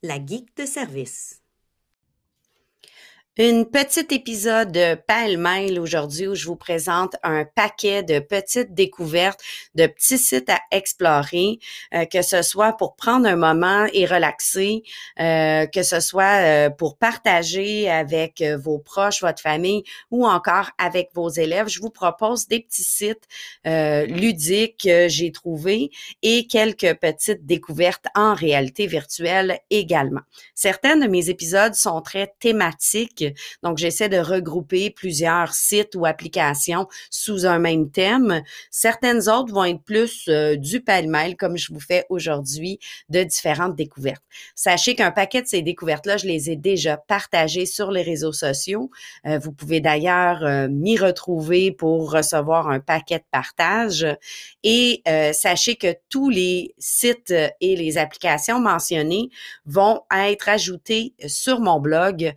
La geek de service. Un petit épisode pêle-mêle aujourd'hui où je vous présente un paquet de petites découvertes, de petits sites à explorer, que ce soit pour prendre un moment et relaxer, que ce soit pour partager avec vos proches, votre famille ou encore avec vos élèves. Je vous propose des petits sites ludiques que j'ai trouvés et quelques petites découvertes en réalité virtuelle également. Certains de mes épisodes sont très thématiques. Donc, j'essaie de regrouper plusieurs sites ou applications sous un même thème. Certaines autres vont être plus du pêle-mêle, comme je vous fais aujourd'hui, de différentes découvertes. Sachez qu'un paquet de ces découvertes-là, je les ai déjà partagées sur les réseaux sociaux. Vous pouvez d'ailleurs m'y retrouver pour recevoir un paquet de partage. Et sachez que tous les sites et les applications mentionnées vont être ajoutés sur mon blog,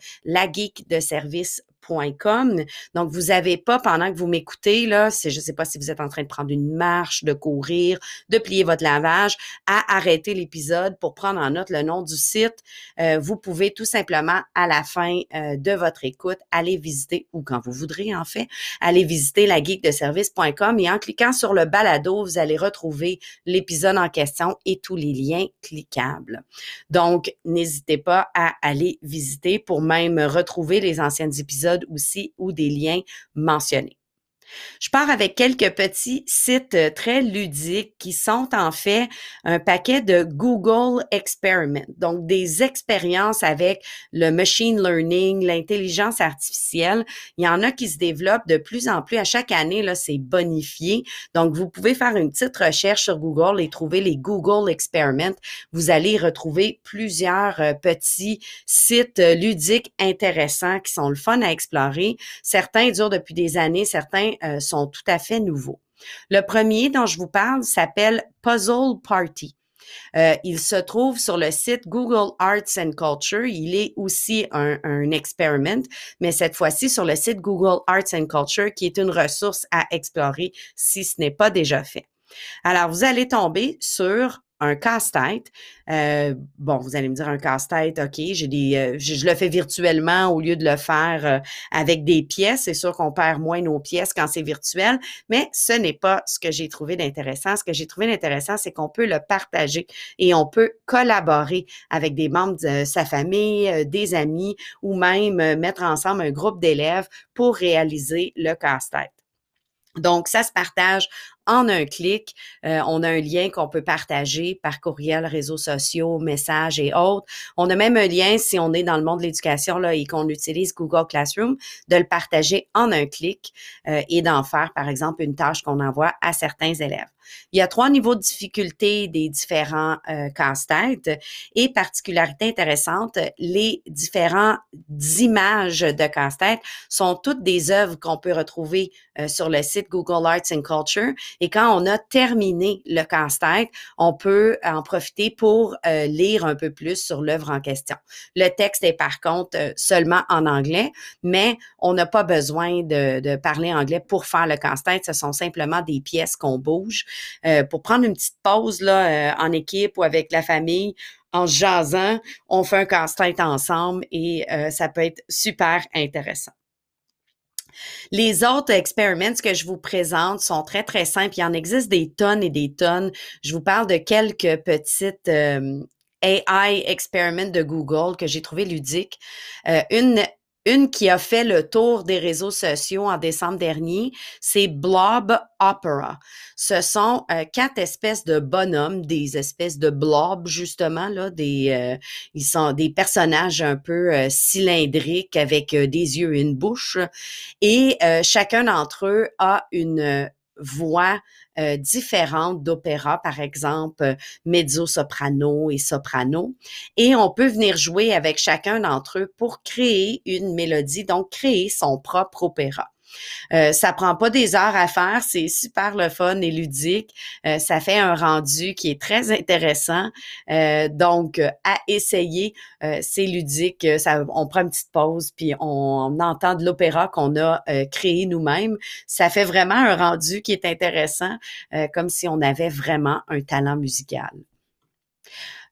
lageekdeservice.com. Donc, vous n'avez pas, pendant que vous m'écoutez, là, je ne sais pas si vous êtes en train de prendre une marche, de courir, de plier votre lavage, à arrêter l'épisode pour prendre en note le nom du site. Vous pouvez tout simplement, à la fin de votre écoute, aller visiter, ou quand vous voudrez en fait, aller visiter lageekdeservice.com et en cliquant sur le balado, vous allez retrouver l'épisode en question et tous les liens cliquables. Donc, n'hésitez pas à aller visiter pour même retrouver les anciens épisodes aussi ou des liens mentionnés. Je pars avec quelques petits sites très ludiques qui sont en fait un paquet de Google Experiment, donc des expériences avec le machine learning, l'intelligence artificielle. Il y en a qui se développent de plus en plus. À chaque année, là, c'est bonifié. Donc, vous pouvez faire une petite recherche sur Google et trouver les Google Experiment. Vous allez retrouver plusieurs petits sites ludiques intéressants qui sont le fun à explorer. Certains durent depuis des années, certains sont tout à fait nouveaux. Le premier dont je vous parle s'appelle Puzzle Party. Il se trouve sur le site Google Arts and Culture. Il est aussi un experiment, mais cette fois-ci sur le site Google Arts and Culture, qui est une ressource à explorer si ce n'est pas déjà fait. Alors, vous allez tomber sur un casse-tête. Bon, vous allez me dire un casse-tête, OK, je le fais virtuellement au lieu de le faire avec des pièces. C'est sûr qu'on perd moins nos pièces quand c'est virtuel, mais ce n'est pas ce que j'ai trouvé d'intéressant. Ce que j'ai trouvé d'intéressant, c'est qu'on peut le partager et on peut collaborer avec des membres de sa famille, des amis ou même mettre ensemble un groupe d'élèves pour réaliser le casse-tête. Donc, ça se partage en un clic. On a un lien qu'on peut partager par courriel, réseaux sociaux, messages et autres. On a même un lien, si on est dans le monde de l'éducation là, et qu'on utilise Google Classroom, de le partager en un clic et d'en faire, par exemple, une tâche qu'on envoie à certains élèves. Il y a 3 niveaux de difficulté des différents casse-têtes et particularité intéressante, les différentes images de casse-tête sont toutes des œuvres qu'on peut retrouver sur le site Google Arts and Culture. Et quand on a terminé le casse-tête, on peut en profiter pour lire un peu plus sur l'œuvre en question. Le texte est par contre seulement en anglais, mais on n'a pas besoin de parler anglais pour faire le casse-tête. Ce sont simplement des pièces qu'on bouge. Pour prendre une petite pause là, en équipe ou avec la famille, en se jasant, on fait un casse-tête ensemble et ça peut être super intéressant. Les autres experiments que je vous présente sont très, très simples. Il en existe des tonnes et des tonnes. Je vous parle de quelques petites AI experiments de Google que j'ai trouvé ludiques. Une qui a fait le tour des réseaux sociaux en décembre dernier, c'est Blob Opera. Ce sont 4 espèces de bonhommes, des espèces de blobs justement là, ils sont des personnages un peu cylindriques avec des yeux et une bouche. Et chacun d'entre eux a une voix différente d'opéra, par exemple mezzo-soprano et soprano. Et on peut venir jouer avec chacun d'entre eux pour créer une mélodie, donc créer son propre opéra. Ça prend pas des heures à faire, c'est super le fun et ludique. Ça fait un rendu qui est très intéressant. Donc, à essayer, c'est ludique. On prend une petite pause puis on entend de l'opéra qu'on a créé nous-mêmes. Ça fait vraiment un rendu qui est intéressant, comme si on avait vraiment un talent musical.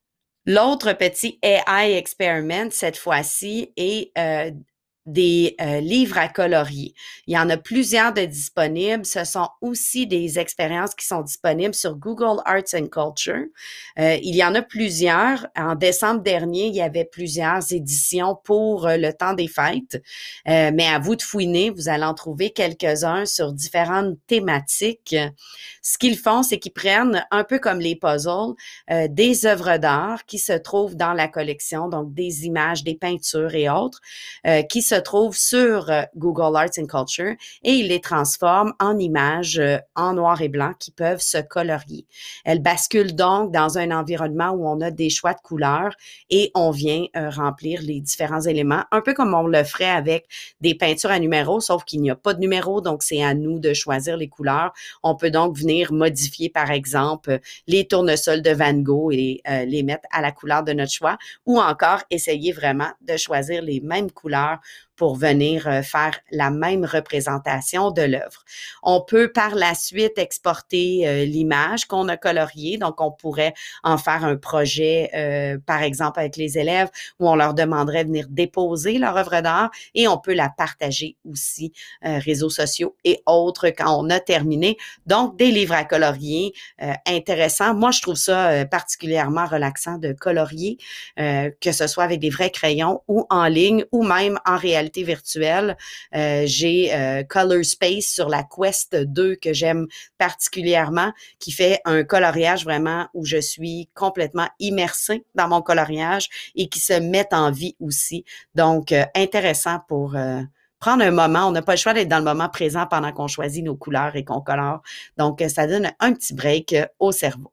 L'autre petit AI experiment, cette fois-ci, est des livres à colorier. Il y en a plusieurs de disponibles. Ce sont aussi des expériences qui sont disponibles sur Google Arts and Culture. Il y en a plusieurs. En décembre dernier, il y avait plusieurs éditions pour le temps des fêtes. Mais à vous de fouiner, vous allez en trouver quelques-uns sur différentes thématiques. Ce qu'ils font, c'est qu'ils prennent, un peu comme les puzzles, des œuvres d'art qui se trouvent dans la collection, donc des images, des peintures et autres, qui se trouvent sur Google Arts and Culture et ils les transforment en images en noir et blanc qui peuvent se colorier. Elles basculent donc dans un environnement où on a des choix de couleurs et on vient remplir les différents éléments, un peu comme on le ferait avec des peintures à numéros, sauf qu'il n'y a pas de numéro, donc c'est à nous de choisir les couleurs. On peut donc venir modifier, par exemple, les tournesols de Van Gogh et les mettre à la couleur de notre choix, ou encore essayer vraiment de choisir les mêmes couleurs pour venir faire la même représentation de l'œuvre. On peut par la suite exporter l'image qu'on a coloriée, donc on pourrait en faire un projet, par exemple avec les élèves, où on leur demanderait de venir déposer leur œuvre d'art et on peut la partager aussi réseaux sociaux et autres quand on a terminé. Donc, des livres à colorier intéressants. Moi, je trouve ça particulièrement relaxant de colorier, que ce soit avec des vrais crayons ou en ligne ou même en réalité virtuelle. J'ai Color Space sur la Quest 2 que j'aime particulièrement, qui fait un coloriage vraiment où je suis complètement immersée dans mon coloriage et qui se met en vie aussi. Donc, intéressant pour prendre un moment. On n'a pas le choix d'être dans le moment présent pendant qu'on choisit nos couleurs et qu'on colore. Donc, ça donne un petit break au cerveau.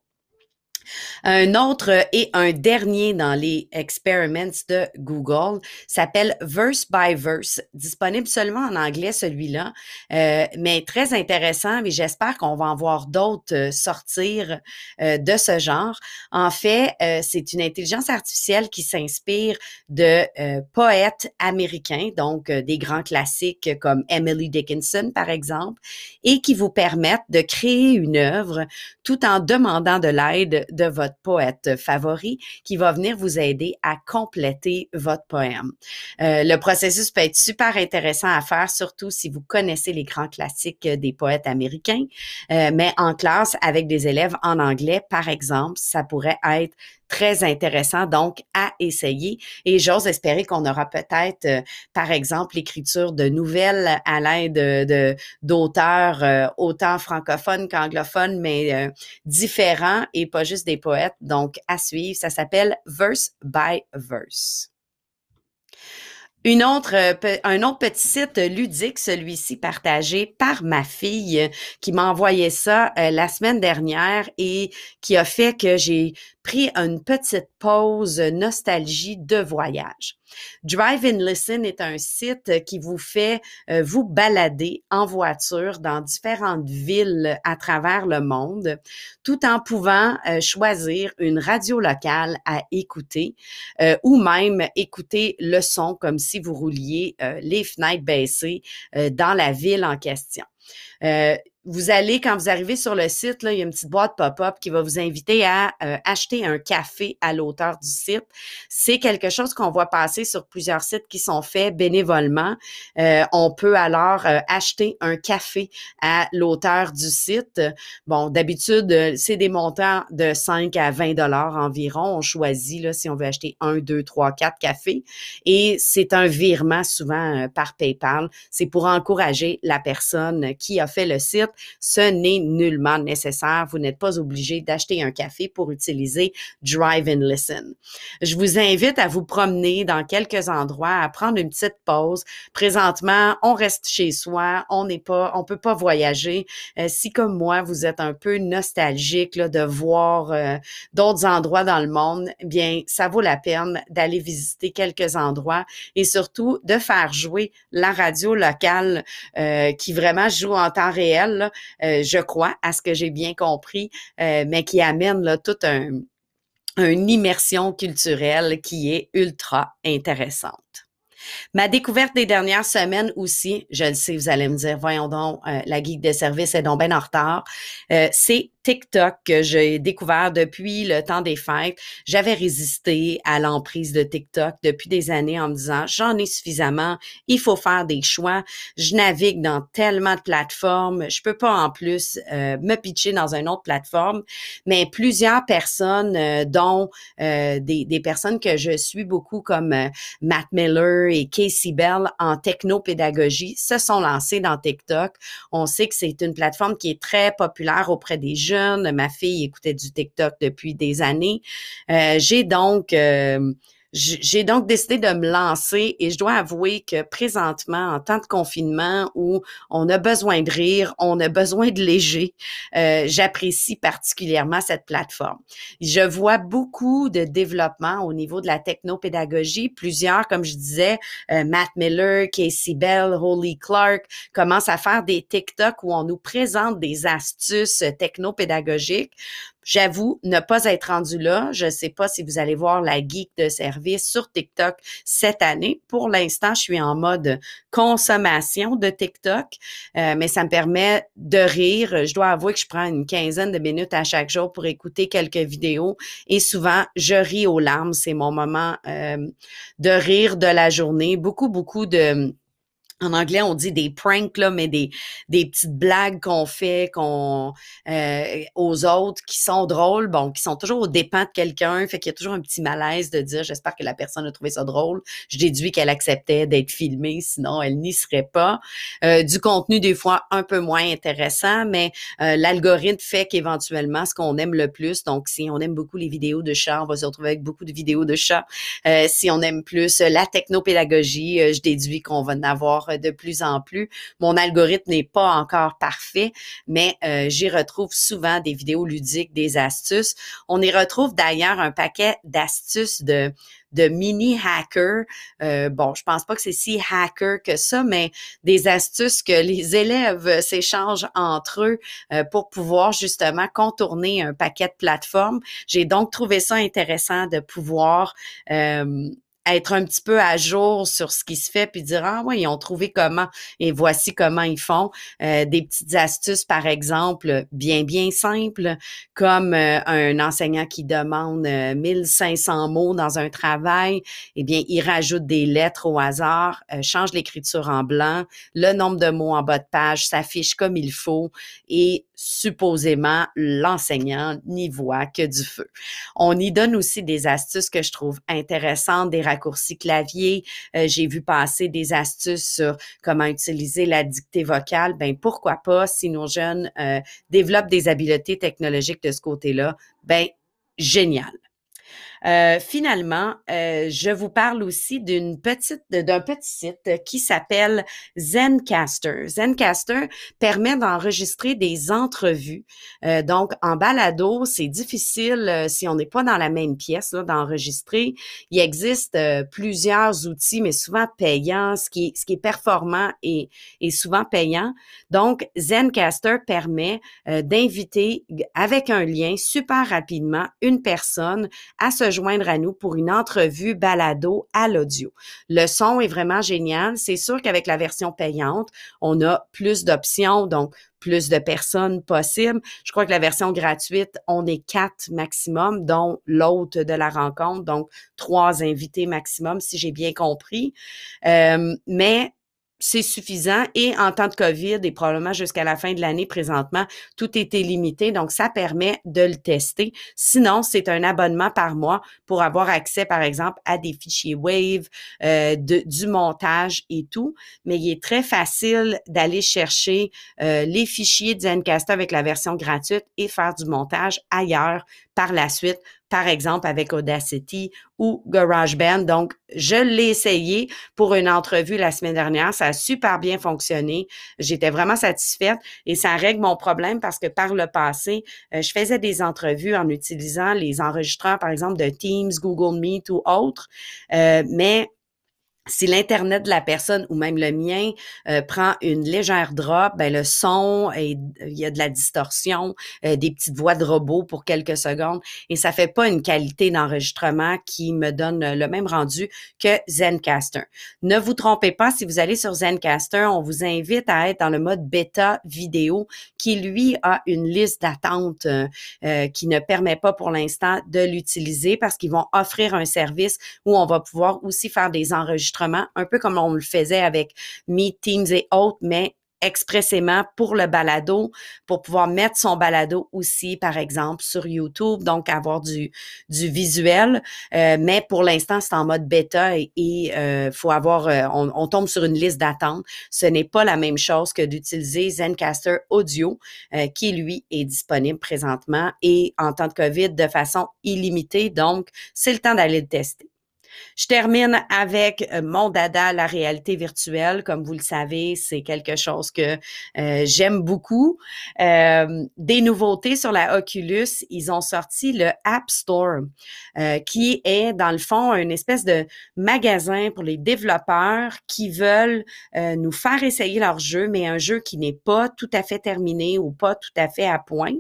Un autre et un dernier dans les experiments de Google s'appelle Verse by Verse, disponible seulement en anglais celui-là, mais très intéressant et j'espère qu'on va en voir d'autres sortir de ce genre. En fait, c'est une intelligence artificielle qui s'inspire de poètes américains, donc des grands classiques comme Emily Dickinson par exemple, et qui vous permettent de créer une œuvre tout en demandant de l'aide de votre poète favori qui va venir vous aider à compléter votre poème. Le processus peut être super intéressant à faire, surtout si vous connaissez les grands classiques des poètes américains, mais en classe avec des élèves en anglais, par exemple, ça pourrait être très intéressant, donc à essayer. Et j'ose espérer qu'on aura peut-être, par exemple, l'écriture de nouvelles à l'aide d'auteurs autant francophones qu'anglophones, mais différents et pas juste des poètes. Donc, à suivre, ça s'appelle Verse by Verse. Un autre petit site ludique, celui-ci partagé par ma fille qui m'a envoyé ça la semaine dernière et qui a fait que j'ai pris une petite pause nostalgie de voyage. Drive and Listen est un site qui vous fait vous balader en voiture dans différentes villes à travers le monde, tout en pouvant choisir une radio locale à écouter ou même écouter le son comme si vous rouliez les fenêtres baissées dans la ville en question. Vous allez, quand vous arrivez sur le site, là, il y a une petite boîte pop-up qui va vous inviter à acheter un café à l'auteur du site. C'est quelque chose qu'on voit passer sur plusieurs sites qui sont faits bénévolement. On peut alors acheter un café à l'auteur du site. Bon, d'habitude, c'est des montants de 5 à 20 $ environ. On choisit là, si on veut acheter 1, 2, 3, 4 cafés. Et c'est un virement souvent par PayPal. C'est pour encourager la personne qui a fait le site. Ce n'est nullement nécessaire. Vous n'êtes pas obligé d'acheter un café pour utiliser Drive and Listen. Je vous invite à vous promener dans quelques endroits, à prendre une petite pause. Présentement, on reste chez soi, on peut pas voyager. Si comme moi, vous êtes un peu nostalgique là, de voir d'autres endroits dans le monde, eh bien, ça vaut la peine d'aller visiter quelques endroits et surtout de faire jouer la radio locale qui vraiment joue en temps réel, là, je crois, à ce que j'ai bien compris, mais qui amène là, toute une immersion culturelle qui est ultra intéressante. Ma découverte des dernières semaines aussi, je le sais, vous allez me dire, voyons donc, la geek de service est donc bien en retard, c'est TikTok que j'ai découvert depuis le temps des fêtes. J'avais résisté à l'emprise de TikTok depuis des années en me disant, j'en ai suffisamment, il faut faire des choix. Je navigue dans tellement de plateformes, je peux pas en plus me pitcher dans une autre plateforme, mais plusieurs personnes, dont des personnes que je suis beaucoup comme Matt Miller et Casey Bell en technopédagogie se sont lancées dans TikTok. On sait que c'est une plateforme qui est très populaire auprès des jeunes. Ma fille écoutait du TikTok depuis des années. J'ai donc décidé de me lancer et je dois avouer que présentement, en temps de confinement où on a besoin de rire, on a besoin de léger, j'apprécie particulièrement cette plateforme. Je vois beaucoup de développement au niveau de la technopédagogie. Plusieurs, comme je disais, Matt Miller, Casey Bell, Holly Clark, commencent à faire des TikTok où on nous présente des astuces technopédagogiques. J'avoue ne pas être rendu là. Je ne sais pas si vous allez voir la geek de service sur TikTok cette année. Pour l'instant, je suis en mode consommation de TikTok, mais ça me permet de rire. Je dois avouer que je prends une quinzaine de minutes à chaque jour pour écouter quelques vidéos et souvent, je ris aux larmes. C'est mon moment de rire de la journée. Beaucoup de... En anglais, on dit des pranks, là, mais des petites blagues qu'on fait aux autres qui sont drôles, bon, qui sont toujours aux dépens de quelqu'un, fait qu'il y a toujours un petit malaise de dire j'espère que la personne a trouvé ça drôle. Je déduis qu'elle acceptait d'être filmée, sinon elle n'y serait pas. Du contenu des fois un peu moins intéressant, mais l'algorithme fait qu'éventuellement ce qu'on aime le plus, donc si on aime beaucoup les vidéos de chats, on va se retrouver avec beaucoup de vidéos de chats. Si on aime plus la technopédagogie, je déduis qu'on va en avoir de plus en plus. Mon algorithme n'est pas encore parfait, mais j'y retrouve souvent des vidéos ludiques, des astuces. On y retrouve d'ailleurs un paquet d'astuces de mini-hackers. Bon, je pense pas que c'est si hacker que ça, mais des astuces que les élèves s'échangent entre eux pour pouvoir justement contourner un paquet de plateformes. J'ai donc trouvé ça intéressant de pouvoir être un petit peu à jour sur ce qui se fait puis dire ah ouais ils ont trouvé comment et voici comment ils font des petites astuces par exemple bien simples comme un enseignant qui demande 1500 mots dans un travail, eh bien il rajoute des lettres au hasard, change l'écriture en blanc, le nombre de mots en bas de page s'affiche comme il faut et supposément l'enseignant n'y voit que du feu. On y donne aussi des astuces que je trouve intéressantes, des raccourcis clavier. J'ai vu passer des astuces sur comment utiliser la dictée vocale. Ben pourquoi pas, si nos jeunes développent des habiletés technologiques de ce côté-là, ben génial. Finalement, je vous parle aussi d'un petit site qui s'appelle Zencastr. Zencastr permet d'enregistrer des entrevues. Donc, en balado, c'est difficile si on n'est pas dans la même pièce là, d'enregistrer. Il existe plusieurs outils, mais souvent payants. Ce qui est performant est souvent payant. Donc, Zencastr permet d'inviter avec un lien super rapidement une personne à se joindre à nous pour une entrevue balado à l'audio. Le son est vraiment génial. C'est sûr qu'avec la version payante, on a plus d'options, donc plus de personnes possibles. Je crois que la version gratuite, on est 4 maximum, dont l'hôte de la rencontre, donc 3 invités maximum, si j'ai bien compris. Mais c'est suffisant et en temps de COVID et probablement jusqu'à la fin de l'année présentement, tout était limité, donc ça permet de le tester. Sinon, c'est un abonnement par mois pour avoir accès, par exemple, à des fichiers Wave, du montage et tout, mais il est très facile d'aller chercher les fichiers de Zencastr avec la version gratuite et faire du montage ailleurs par la suite, par exemple avec Audacity ou GarageBand. Donc, je l'ai essayé pour une entrevue la semaine dernière. Ça a super bien fonctionné. J'étais vraiment satisfaite et ça règle mon problème parce que par le passé, je faisais des entrevues en utilisant les enregistreurs, par exemple, de Teams, Google Meet ou autres, mais Si l'Internet de la personne ou même le mien prend une légère drop, ben le son, il y a de la distorsion, des petites voix de robot pour quelques secondes et ça fait pas une qualité d'enregistrement qui me donne le même rendu que Zencastr. Ne vous trompez pas, si vous allez sur Zencastr, on vous invite à être dans le mode bêta vidéo qui, lui, a une liste d'attente qui ne permet pas pour l'instant de l'utiliser parce qu'ils vont offrir un service où on va pouvoir aussi faire des enregistrements, un peu comme on le faisait avec Meet, Teams et autres, mais expressément pour le balado, pour pouvoir mettre son balado aussi, par exemple, sur YouTube, donc avoir du visuel. Mais pour l'instant, c'est en mode bêta et faut avoir, on tombe sur une liste d'attente. Ce n'est pas la même chose que d'utiliser Zencastr Audio, qui, lui, est disponible présentement et en temps de COVID de façon illimitée. Donc, c'est le temps d'aller le tester. Je termine avec mon dada, la réalité virtuelle. Comme vous le savez, c'est quelque chose que j'aime beaucoup. Des nouveautés sur la Oculus, ils ont sorti le App Store, qui est dans le fond une espèce de magasin pour les développeurs qui veulent nous faire essayer leur jeu, mais un jeu qui n'est pas tout à fait terminé ou pas tout à fait à point.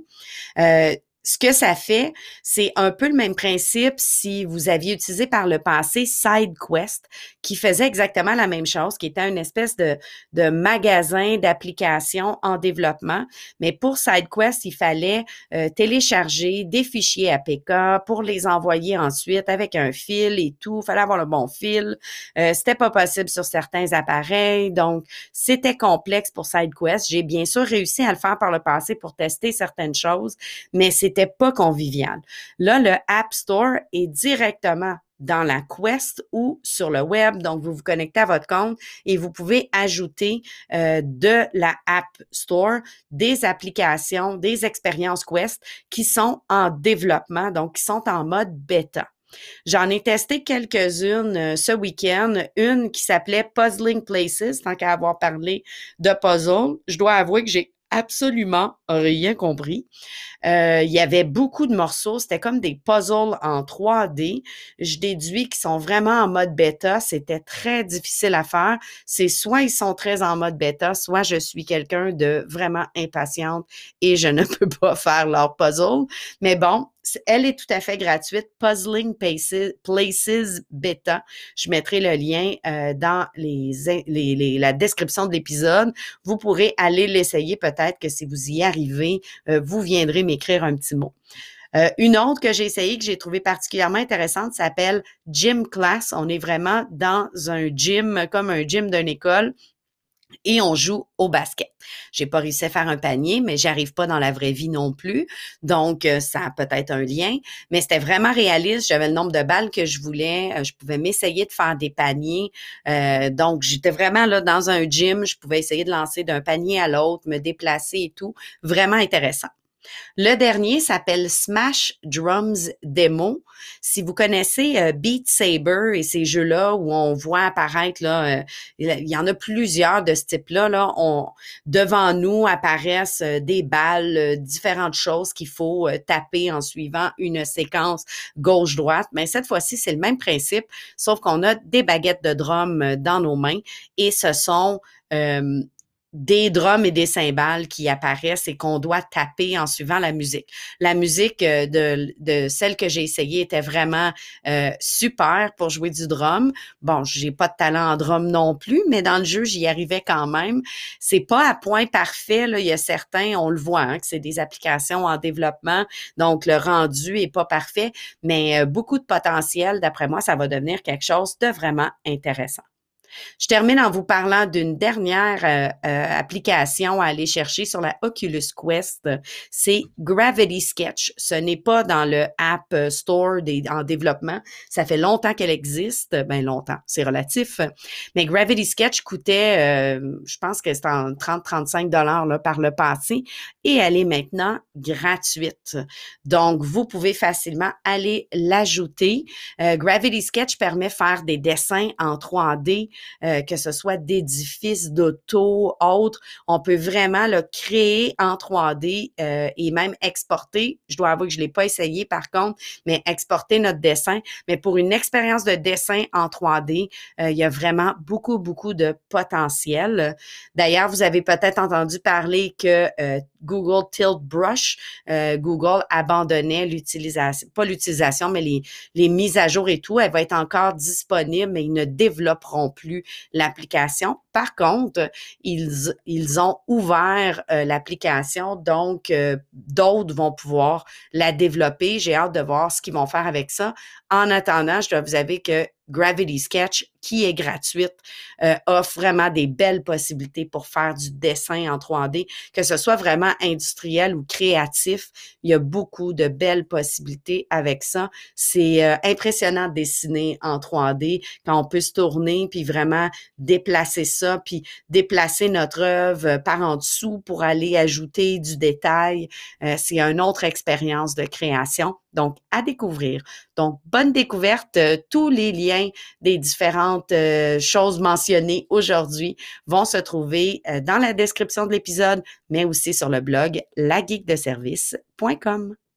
Ce que ça fait, c'est un peu le même principe si vous aviez utilisé par le passé SideQuest, qui faisait exactement la même chose, qui était une espèce de magasin d'applications en développement. Mais pour SideQuest, il fallait télécharger des fichiers APK pour les envoyer ensuite avec un fil et tout. Il fallait avoir le bon fil. C'était pas possible sur certains appareils, donc c'était complexe pour SideQuest. J'ai bien sûr réussi à le faire par le passé pour tester certaines choses, mais c'était pas convivial. Là, le App Store est directement dans la Quest ou sur le web. Donc, vous vous connectez à votre compte et vous pouvez ajouter de la App Store des applications, des expériences Quest qui sont en développement, donc qui sont en mode bêta. J'en ai testé quelques-unes ce week-end. Une qui s'appelait Puzzling Places, tant qu'à avoir parlé de puzzle. Je dois avouer que j'ai absolument rien compris. Il y avait beaucoup de morceaux. C'était comme des puzzles en 3D. Je déduis qu'ils sont vraiment en mode bêta. C'était très difficile à faire. C'est soit ils sont très en mode bêta, soit je suis quelqu'un de vraiment impatiente et je ne peux pas faire leur puzzle. Mais bon, elle est tout à fait gratuite. Puzzling Places Beta. Je mettrai le lien dans la description de l'épisode. Vous pourrez aller l'essayer. Peut-être que si vous y arrivez, vous viendrez m'écrire un petit mot. Une autre que j'ai essayée, que j'ai trouvée particulièrement intéressante, s'appelle Gym Class. On est vraiment dans un gym, comme un gym d'une école. Et on joue au basket. J'ai pas réussi à faire un panier, mais j'arrive pas dans la vraie vie non plus. Donc, ça a peut-être un lien. Mais c'était vraiment réaliste. J'avais le nombre de balles que je voulais. Je pouvais m'essayer de faire des paniers. Donc, j'étais vraiment là dans un gym. Je pouvais essayer de lancer d'un panier à l'autre, me déplacer et tout. Vraiment intéressant. Le dernier s'appelle Smash Drums Demo. Si vous connaissez Beat Saber et ces jeux-là où on voit apparaître, là, il y en a plusieurs de ce type-là, là, devant nous apparaissent des balles, différentes choses qu'il faut taper en suivant une séquence gauche-droite. Mais cette fois-ci, c'est le même principe, sauf qu'on a des baguettes de drum dans nos mains et ce sont des drums et des cymbales qui apparaissent et qu'on doit taper en suivant la musique. La musique de celle que j'ai essayée était vraiment super pour jouer du drum. Bon, j'ai pas de talent en drum non plus, mais dans le jeu, j'y arrivais quand même. C'est pas à point parfait, là. Il y a certains, on le voit, hein, que c'est des applications en développement, donc le rendu est pas parfait, mais beaucoup de potentiel. D'après moi, ça va devenir quelque chose de vraiment intéressant. Je termine en vous parlant d'une dernière application à aller chercher sur la Oculus Quest. C'est Gravity Sketch. Ce n'est pas dans le App Store en développement. Ça fait longtemps qu'elle existe. Ben longtemps, c'est relatif. Mais Gravity Sketch coûtait, je pense que c'était en 30-35 $ par le passé. Et elle est maintenant gratuite. Donc, vous pouvez facilement aller l'ajouter. Gravity Sketch permet de faire des dessins en 3D que ce soit d'édifices, d'auto, autres. On peut vraiment là, créer en 3D et même exporter. Je dois avouer que je ne l'ai pas essayé par contre, mais exporter notre dessin. Mais pour une expérience de dessin en 3D, il y a vraiment beaucoup, beaucoup de potentiel. D'ailleurs, vous avez peut-être entendu parler que Google Tilt Brush, Google abandonnait l'utilisation, pas l'utilisation, mais les mises à jour et tout. Elle va être encore disponible, mais ils ne développeront plus l'application. Par contre, ils ont ouvert l'application, donc d'autres vont pouvoir la développer. J'ai hâte de voir ce qu'ils vont faire avec ça. En attendant, je dois vous avouer que Gravity Sketch, qui est gratuite, offre vraiment des belles possibilités pour faire du dessin en 3D, que ce soit vraiment industriel ou créatif. Il y a beaucoup de belles possibilités avec ça. C'est impressionnant de dessiner en 3D quand on peut se tourner puis vraiment déplacer ça, puis déplacer notre œuvre par en dessous pour aller ajouter du détail. C'est une autre expérience de création. Donc, à découvrir. Donc, bonne découverte. Tous les liens des différentes choses mentionnées aujourd'hui vont se trouver dans la description de l'épisode, mais aussi sur le blog lageekdeservice.com.